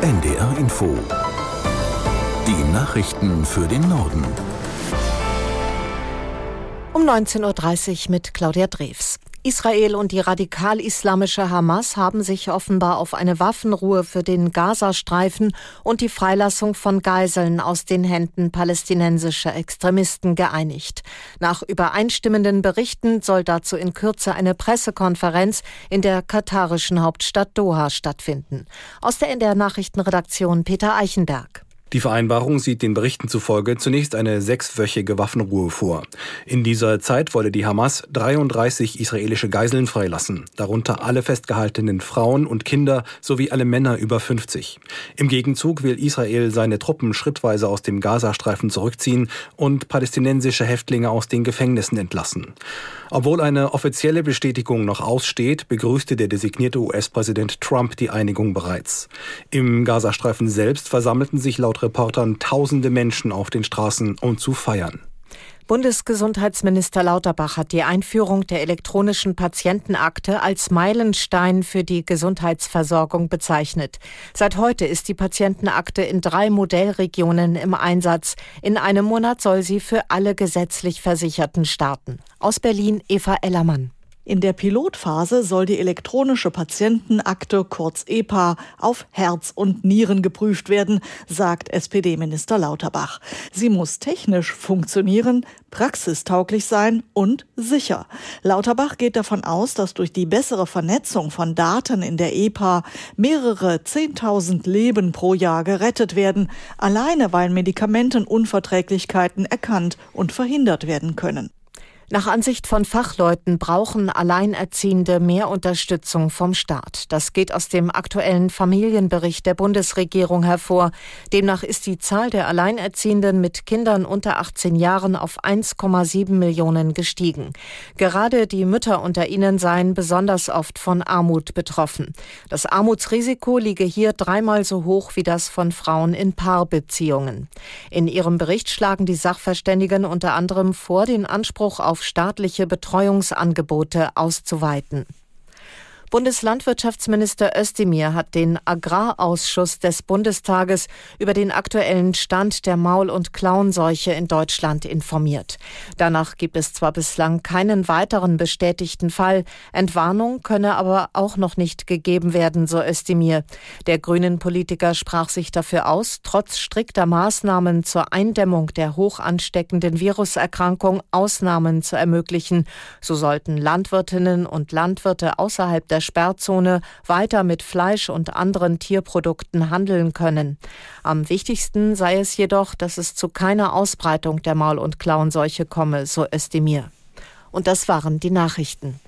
NDR Info. Die Nachrichten für den Norden. Um 19.30 Uhr mit Claudia Drews. Israel und die radikal-islamische Hamas haben sich offenbar auf eine Waffenruhe für den Gazastreifen und die Freilassung von Geiseln aus den Händen palästinensischer Extremisten geeinigt. Nach übereinstimmenden Berichten soll dazu in Kürze eine Pressekonferenz in der katarischen Hauptstadt Doha stattfinden. Aus der NDR Nachrichtenredaktion Peter Eichenberg. Die Vereinbarung sieht den Berichten zufolge zunächst eine 6-wöchige Waffenruhe vor. In dieser Zeit wolle die Hamas 33 israelische Geiseln freilassen, darunter alle festgehaltenen Frauen und Kinder sowie alle Männer über 50. Im Gegenzug will Israel seine Truppen schrittweise aus dem Gazastreifen zurückziehen und palästinensische Häftlinge aus den Gefängnissen entlassen. Obwohl eine offizielle Bestätigung noch aussteht, begrüßte der designierte US-Präsident Trump die Einigung bereits. Im Gazastreifen selbst versammelten sich laut Reportern tausende Menschen auf den Straßen, um zu feiern. Bundesgesundheitsminister Lauterbach hat die Einführung der elektronischen Patientenakte als Meilenstein für die Gesundheitsversorgung bezeichnet. Seit heute ist die Patientenakte in 3 Modellregionen im Einsatz. In einem Monat soll sie für alle gesetzlich Versicherten starten. Aus Berlin Eva Ellermann. In der Pilotphase soll die elektronische Patientenakte, kurz EPA, auf Herz und Nieren geprüft werden, sagt SPD-Minister Lauterbach. Sie muss technisch funktionieren, praxistauglich sein und sicher. Lauterbach geht davon aus, dass durch die bessere Vernetzung von Daten in der EPA mehrere 10.000 Leben pro Jahr gerettet werden, alleine weil Medikamentenunverträglichkeiten erkannt und verhindert werden können. Nach Ansicht von Fachleuten brauchen Alleinerziehende mehr Unterstützung vom Staat. Das geht aus dem aktuellen Familienbericht der Bundesregierung hervor. Demnach ist die Zahl der Alleinerziehenden mit Kindern unter 18 Jahren auf 1,7 Millionen gestiegen. Gerade die Mütter unter ihnen seien besonders oft von Armut betroffen. Das Armutsrisiko liege hier 3-mal so hoch wie das von Frauen in Paarbeziehungen. In ihrem Bericht schlagen die Sachverständigen unter anderem vor, den Anspruch auf staatliche Betreuungsangebote auszuweiten. Bundeslandwirtschaftsminister Özdemir hat den Agrarausschuss des Bundestages über den aktuellen Stand der Maul- und Klauenseuche in Deutschland informiert. Danach gibt es zwar bislang keinen weiteren bestätigten Fall, Entwarnung könne aber auch noch nicht gegeben werden, so Özdemir. Der Grünen-Politiker sprach sich dafür aus, trotz strikter Maßnahmen zur Eindämmung der hoch ansteckenden Viruserkrankung Ausnahmen zu ermöglichen. So sollten Landwirtinnen und Landwirte außerhalb der Sperrzone weiter mit Fleisch und anderen Tierprodukten handeln können. Am wichtigsten sei es jedoch, dass es zu keiner Ausbreitung der Maul- und Klauenseuche komme, so Özdemir. Und das waren die Nachrichten.